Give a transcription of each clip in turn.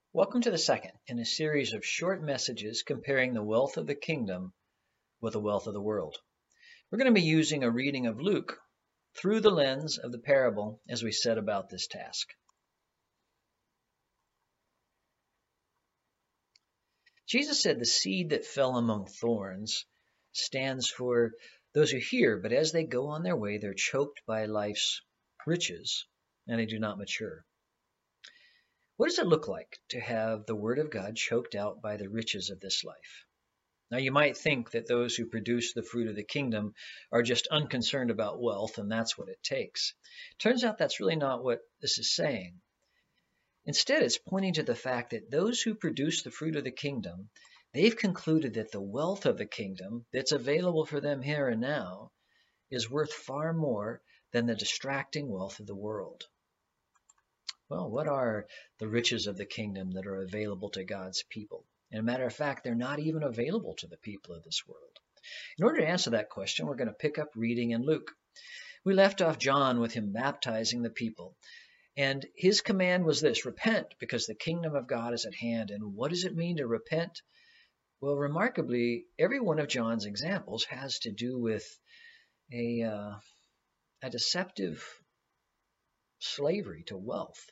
Welcome to the second in a series of short messages comparing the wealth of the kingdom with the wealth of the world. We're going to be using a reading of Luke through the lens of the parable as we set about this task. Jesus said the seed that fell among thorns stands for those who hear, but as they go on their way, they're choked by life's riches and they do not mature. What does it look like to have the Word of God choked out by the riches of this life? Now, you might think that those who produce the fruit of the kingdom are just unconcerned about wealth, and that's what it takes. Turns out that's really not what this is saying. Instead, it's pointing to the fact that those who produce the fruit of the kingdom, they've concluded that the wealth of the kingdom that's available for them here and now is worth far more than the distracting wealth of the world. Well, what are the riches of the kingdom that are available to God's people? And a matter of fact, they're not even available to the people of this world. In order to answer that question, we're going to pick up reading in Luke. We left off John with him baptizing the people. And his command was this: repent, because the kingdom of God is at hand. And what does it mean to repent? Well, remarkably, every one of John's examples has to do with a deceptive slavery to wealth.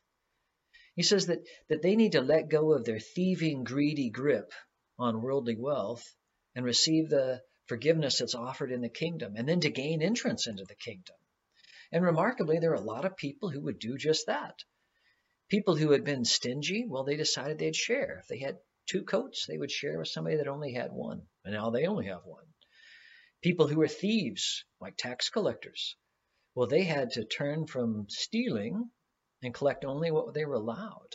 He says that they need to let go of their thieving, greedy grip on worldly wealth and receive the forgiveness that's offered in the kingdom, and then to gain entrance into the kingdom. And remarkably, there are a lot of people who would do just that. People who had been stingy, well, they decided they'd share. If they had two coats, they would share with somebody that only had one, and now they only have one. People who were thieves, like tax collectors, well, they had to turn from stealing and collect only what they were allowed.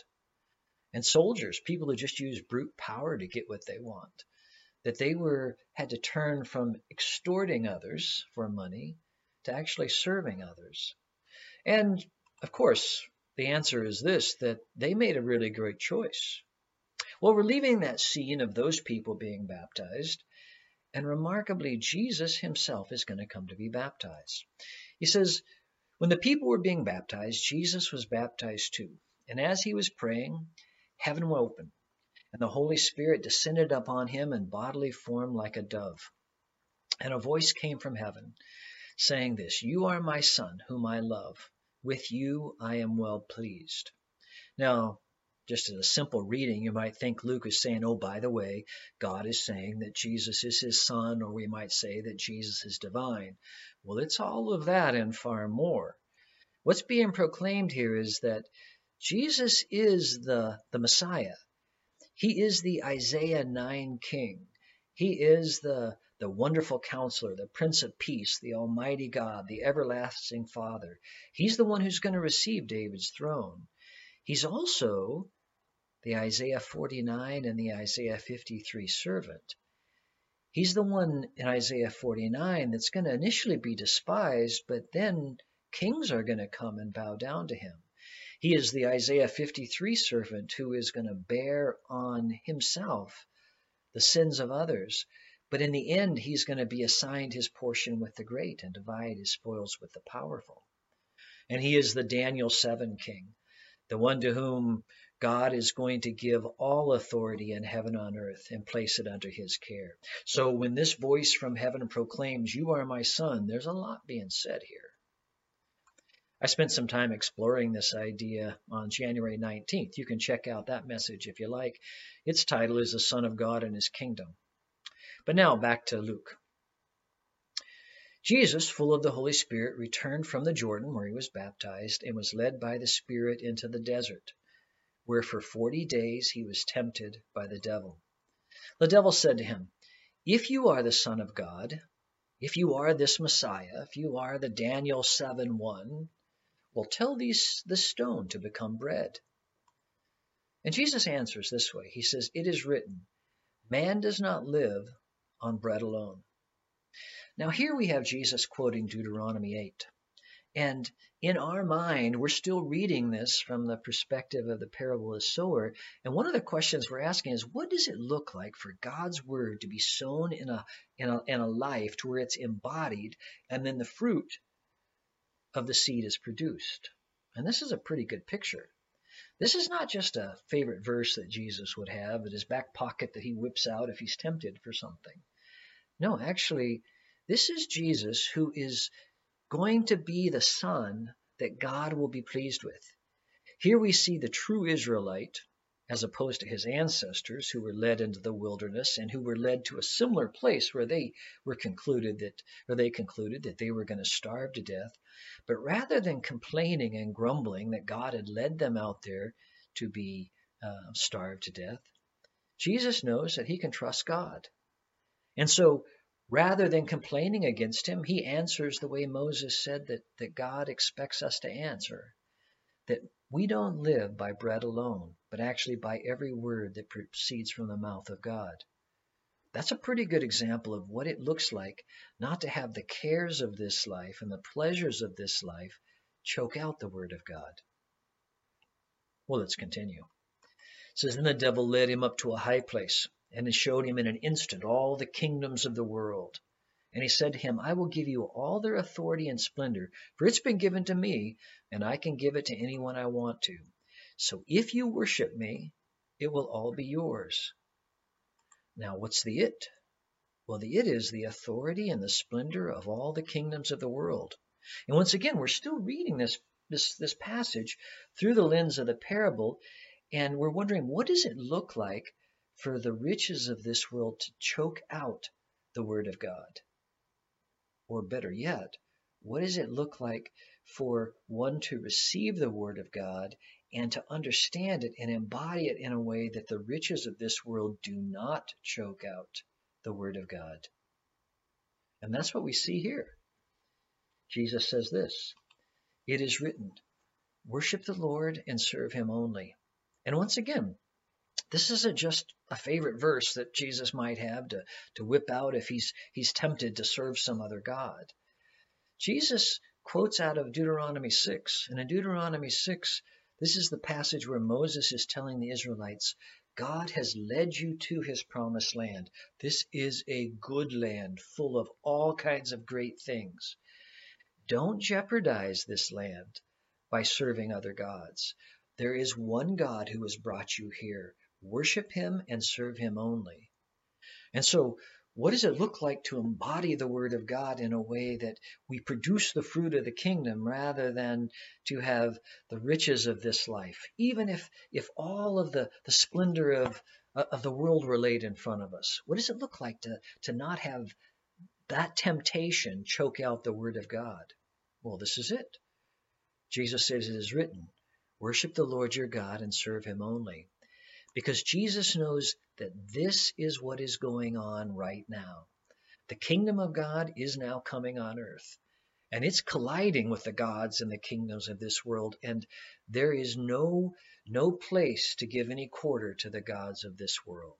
And soldiers, people who just use brute power to get what they want, that they had to turn from extorting others for money to actually serving others. And of course, the answer is this, that they made a really great choice. Well, we're leaving that scene of those people being baptized, and remarkably, Jesus himself is going to come to be baptized. He says, when the people were being baptized, Jesus was baptized too. And as he was praying, heaven will open, and the Holy Spirit descended upon him in bodily form like a dove. And a voice came from heaven, saying this: "You are my Son, whom I love. With you I am well pleased." Now, just as a simple reading, you might think Luke is saying, oh, by the way, God is saying that Jesus is his Son, or we might say that Jesus is divine. Well, it's all of that and far more. What's being proclaimed here is that Jesus is the Messiah. He is the Isaiah 9 king. He is the wonderful counselor, the Prince of Peace, the Almighty God, the everlasting Father. He's the one who's going to receive David's throne. He's also the Isaiah 49 and the Isaiah 53 servant. He's the one in Isaiah 49 that's going to initially be despised, but then kings are going to come and bow down to him. He is the Isaiah 53 servant who is going to bear on himself the sins of others. But in the end, he's going to be assigned his portion with the great and divide his spoils with the powerful. And he is the Daniel 7 king, the one to whom God is going to give all authority in heaven and on earth and place it under his care. So when this voice from heaven proclaims, "You are my Son," there's a lot being said here. I spent some time exploring this idea on January 19th. You can check out that message if you like. Its title is "The Son of God and His Kingdom." But now back to Luke. Jesus, full of the Holy Spirit, returned from the Jordan where he was baptized and was led by the Spirit into the desert, where for 40 days he was tempted by the devil. The devil said to him, "If you are the Son of God, if you are this Messiah, if you are the Daniel 7:1, well, tell this stone to become bread." And Jesus answers this way. He says, "It is written, man does not live on bread alone." Now here we have Jesus quoting Deuteronomy 8. And in our mind, we're still reading this from the perspective of the parable of the sower. And one of the questions we're asking is, what does it look like for God's word to be sown in a life to where it's embodied, and then the fruit of the seed is produced? And this is a pretty good picture. This is not just a favorite verse that Jesus would have in his back pocket that he whips out if he's tempted for something. No, actually, this is Jesus who is going to be the Son that God will be pleased with. Here we see the true Israelite, as opposed to his ancestors who were led into the wilderness and who were led to a similar place where they concluded that they were going to starve to death. But rather than complaining and grumbling that God had led them out there to be starved to death, Jesus knows that he can trust God. And so rather than complaining against him, he answers the way Moses said that God expects us to answer, that we don't live by bread alone, but actually by every word that proceeds from the mouth of God. That's a pretty good example of what it looks like not to have the cares of this life and the pleasures of this life choke out the word of God. Well, let's continue. It says, then the devil led him up to a high place, and it showed him in an instant all the kingdoms of the world. And he said to him, I will give you all their authority and splendor, for it's been given to me, and I can give it to anyone I want to. So if you worship me, it will all be yours. Now, what's the it? Well, the it is the authority and the splendor of all the kingdoms of the world. And once again, we're still reading this passage through the lens of the parable, and we're wondering, what does it look like for the riches of this world to choke out the word of God? Or better yet, what does it look like for one to receive the word of God and to understand it and embody it in a way that the riches of this world do not choke out the word of God? And that's what we see here. Jesus says this, it is written, worship the Lord and serve him only. And once again, this isn't just a favorite verse that Jesus might have to whip out if he's tempted to serve some other god. Jesus quotes out of Deuteronomy 6. And in Deuteronomy 6, this is the passage where Moses is telling the Israelites, God has led you to his promised land. This is a good land full of all kinds of great things. Don't jeopardize this land by serving other gods. There is one God who has brought you here. Worship him and serve him only. And so, what does it look like to embody the word of God in a way that we produce the fruit of the kingdom rather than to have the riches of this life? Even if all of the splendor of the world were laid in front of us, what does it look like to not have that temptation choke out the word of God? Well, this is it. Jesus says it is written, worship the Lord your God and serve him only. Because Jesus knows that this is what is going on right now. The kingdom of God is now coming on earth, and it's colliding with the gods and the kingdoms of this world, and there is no place to give any quarter to the gods of this world.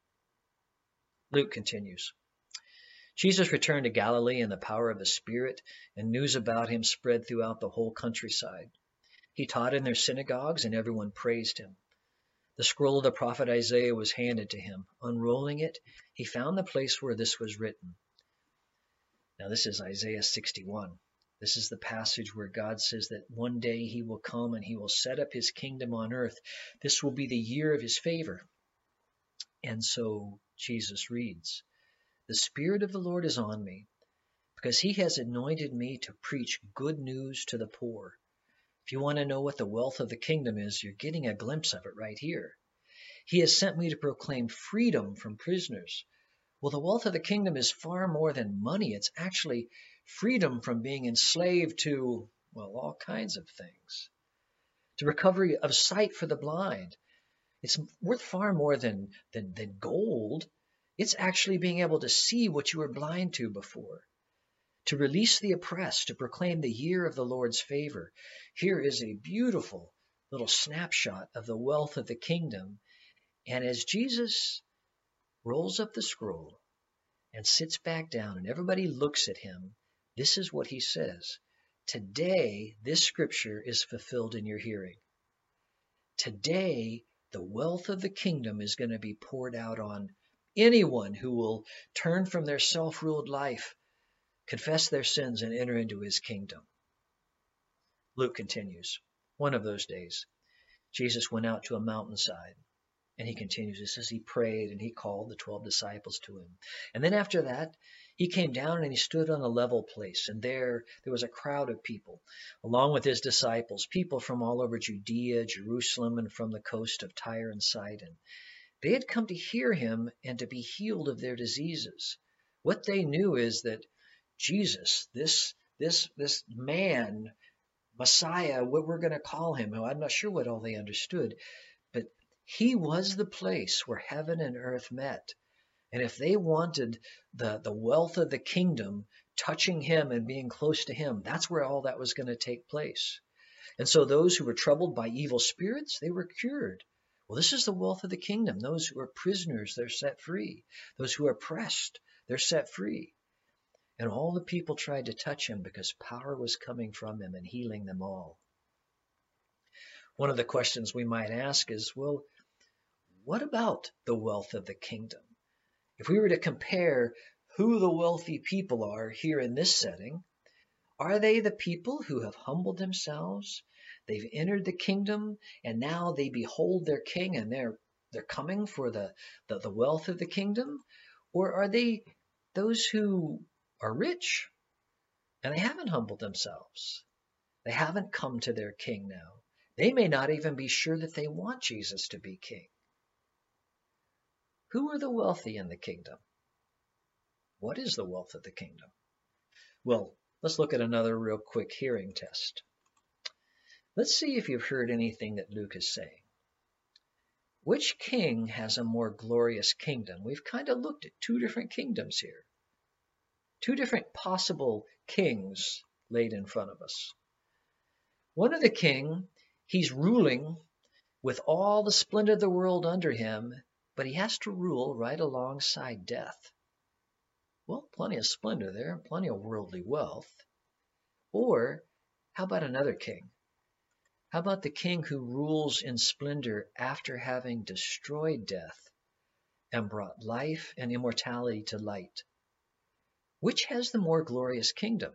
Luke continues. Jesus returned to Galilee in the power of the Spirit, and news about him spread throughout the whole countryside. He taught in their synagogues, and everyone praised him. The scroll of the prophet Isaiah was handed to him. Unrolling it, he found the place where this was written. Now this is Isaiah 61. This is the passage where God says that one day he will come and he will set up his kingdom on earth. This will be the year of his favor. And so Jesus reads, the Spirit of the Lord is on me, because he has anointed me to preach good news to the poor. If you want to know what the wealth of the kingdom is, you're getting a glimpse of it right here. He has sent me to proclaim freedom from prisoners. Well, the wealth of the kingdom is far more than money. It's actually freedom from being enslaved to, well, all kinds of things. To recovery of sight for the blind. It's worth far more than gold. It's actually being able to see what you were blind to before. To release the oppressed, to proclaim the year of the Lord's favor. Here is a beautiful little snapshot of the wealth of the kingdom. And as Jesus rolls up the scroll and sits back down and everybody looks at him, this is what he says. Today, this scripture is fulfilled in your hearing. Today, the wealth of the kingdom is going to be poured out on anyone who will turn from their self-ruled life, confess their sins, and enter into his kingdom. Luke continues, one of those days, Jesus went out to a mountainside. And he continues, it says he prayed and he called the 12 disciples to him. And then after that, he came down and he stood on a level place. And there was a crowd of people, along with his disciples, people from all over Judea, Jerusalem, and from the coast of Tyre and Sidon. They had come to hear him and to be healed of their diseases. What they knew is that Jesus, this man, Messiah, what we're going to call him, I'm not sure what all they understood, but he was the place where heaven and earth met. And if they wanted the wealth of the kingdom touching him and being close to him, that's where all that was going to take place. And so those who were troubled by evil spirits, they were cured. Well, this is the wealth of the kingdom. Those who are prisoners, they're set free. Those who are oppressed, they're set free. And all the people tried to touch him because power was coming from him and healing them all. One of the questions we might ask is, well, what about the wealth of the kingdom? If we were to compare who the wealthy people are here in this setting, are they the people who have humbled themselves? They've entered the kingdom and now they behold their king and they're coming for the wealth of the kingdom? Or are they those who are rich and they haven't humbled themselves? They haven't come to their king now. They may not even be sure that they want Jesus to be king. Who are the wealthy in the kingdom? What is the wealth of the kingdom? Well, let's look at another real quick hearing test. Let's see if you've heard anything that Luke is saying. Which king has a more glorious kingdom? We've kind of looked at two different kingdoms here. Two different possible kings laid in front of us. One of the king, he's ruling with all the splendor of the world under him, but he has to rule right alongside death. Well, plenty of splendor there, plenty of worldly wealth. Or how about another king? How about the king who rules in splendor after having destroyed death and brought life and immortality to light? Which has the more glorious kingdom?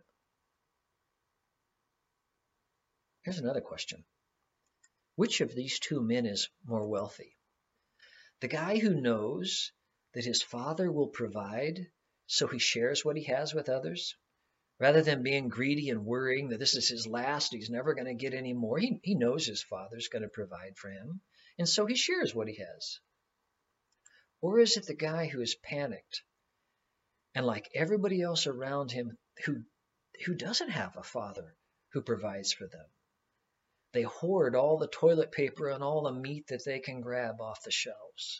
Here's another question. Which of these two men is more wealthy? The guy who knows that his Father will provide, so he shares what he has with others, rather than being greedy and worrying that this is his last, he's never going to get any more. He knows his Father's going to provide for him, and so he shares what he has. Or is it the guy who is panicked and like everybody else around him who doesn't have a Father who provides for them? They hoard all the toilet paper and all the meat that they can grab off the shelves.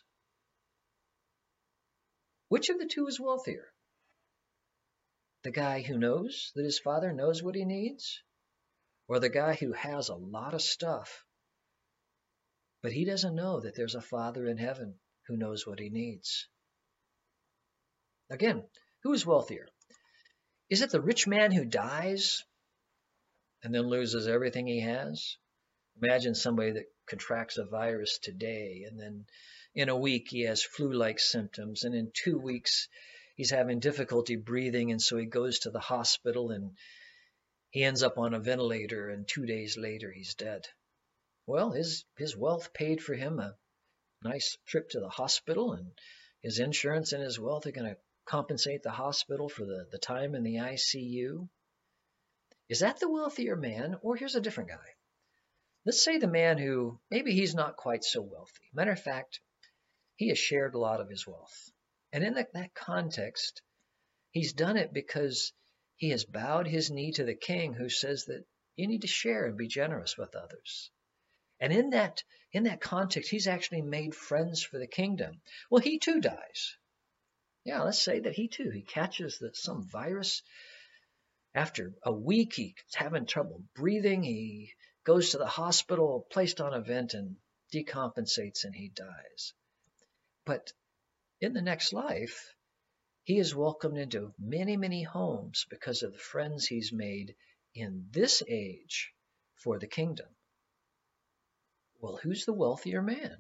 Which of the two is wealthier? The guy who knows that his Father knows what he needs? Or the guy who has a lot of stuff, but he doesn't know that there's a Father in heaven who knows what he needs? Again, who is wealthier? Is it the rich man who dies and then loses everything he has? Imagine somebody that contracts a virus today, and then in a week he has flu-like symptoms, and in 2 weeks he's having difficulty breathing, and so he goes to the hospital and he ends up on a ventilator, and 2 days later he's dead. Well, his wealth paid for him a nice trip to the hospital, and his insurance and his wealth are going to compensate the hospital for the time in the ICU. Is that the wealthier man? Or here's a different guy. Let's say the man who, maybe he's not quite so wealthy. Matter of fact, he has shared a lot of his wealth. And in that context, he's done it because he has bowed his knee to the king who says that you need to share and be generous with others. And in that context, he's actually made friends for the kingdom. Well, he too dies. Yeah, let's say that he catches some virus. After a week, he's having trouble breathing. He goes to the hospital, placed on a vent, and decompensates, and he dies. But in the next life, he is welcomed into many, many homes because of the friends he's made in this age for the kingdom. Well, who's the wealthier man?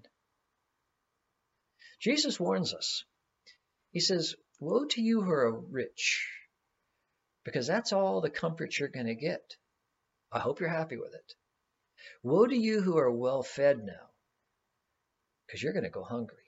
Jesus warns us. He says, woe to you who are rich, because that's all the comfort you're going to get. I hope you're happy with it. Woe to you who are well fed now, because you're going to go hungry.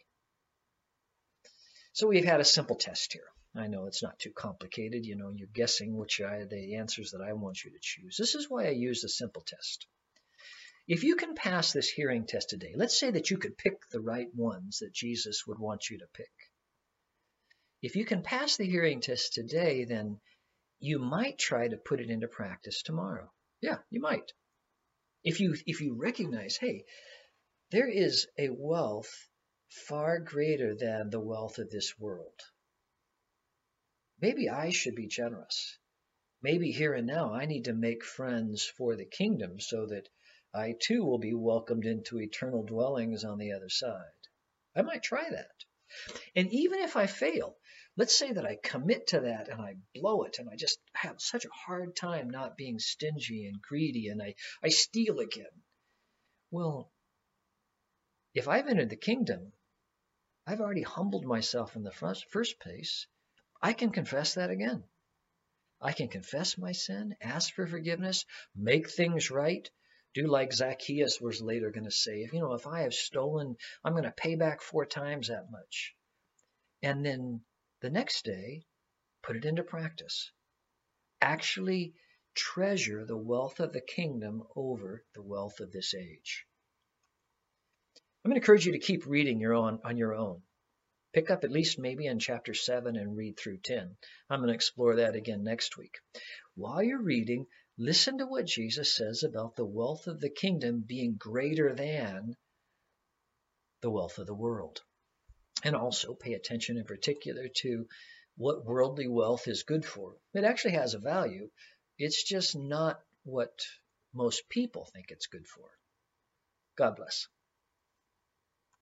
So we've had a simple test here. I know it's not too complicated. You're guessing the answers that I want you to choose. This is why I use the simple test. If you can pass this hearing test today, let's say that you could pick the right ones that Jesus would want you to pick. If you can pass the hearing test today, then you might try to put it into practice tomorrow. Yeah, you might. If you recognize, hey, there is a wealth far greater than the wealth of this world. Maybe I should be generous. Maybe here and now I need to make friends for the kingdom so that I too will be welcomed into eternal dwellings on the other side. I might try that. And even if I fail, let's say that I commit to that and I blow it and I just have such a hard time not being stingy and greedy and I steal again. Well, if I've entered the kingdom, I've already humbled myself in the first place. I can confess that again. I can confess my sin, ask for forgiveness, make things right, do like Zacchaeus was later going to say, if I have stolen, I'm going to pay back 4 times that much. And then the next day, put it into practice. Actually treasure the wealth of the kingdom over the wealth of this age. I'm going to encourage you to keep reading on your own. Pick up at least maybe in chapter 7 and read through 10. I'm going to explore that again next week. While you're reading, listen to what Jesus says about the wealth of the kingdom being greater than the wealth of the world. And also pay attention in particular to what worldly wealth is good for. It actually has a value. It's just not what most people think it's good for. God bless.